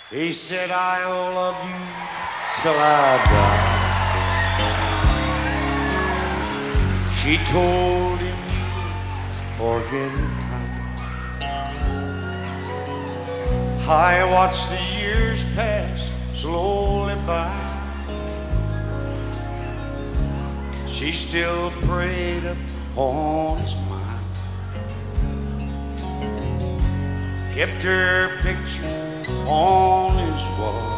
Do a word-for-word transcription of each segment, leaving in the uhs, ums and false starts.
He said, I'll love you till I die. She told him, forget in time. I watched the years pass slowly by. She still preyed upon his mind, kept her picture on his wall,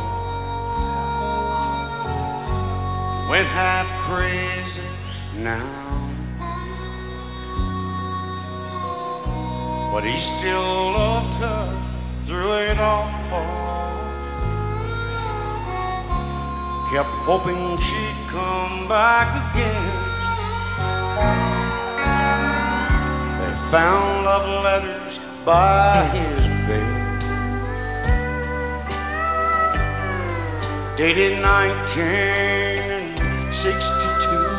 went half crazy now, but he still loved her through it all, kept hoping she'd come back again. They found love letters by his bed, dated nineteen sixty-two.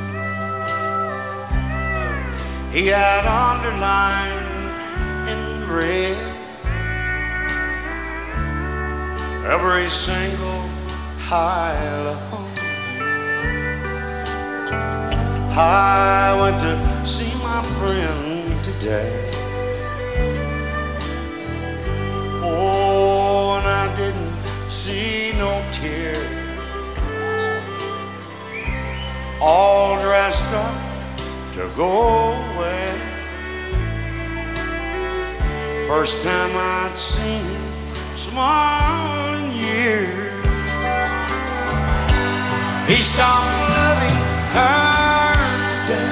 He had underlined in red every single I love you. I went to see my friend today. Oh, and I didn't see no tears. All dressed up to go away. First time I'd seen him smile in years. He stopped loving her today.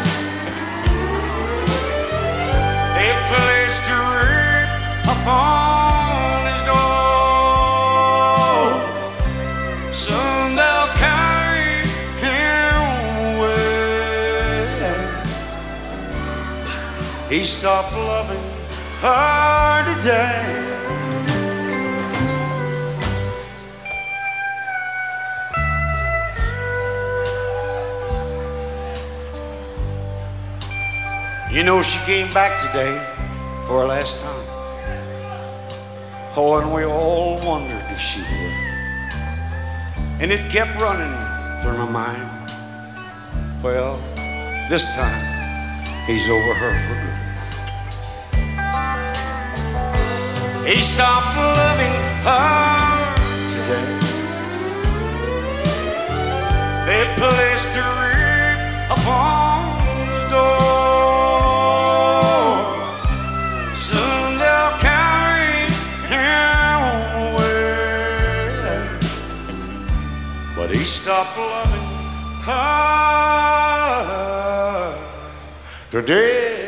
They placed a wreath upon his door. Soon they'll carry him away. He stopped loving her today. You know, she came back today for her last time. Oh, and we all wondered if she would. And it kept running through my mind. Well, this time, he's over her for good. He stopped loving her today. They placed a wreath upon his door. But he stopped loving her today.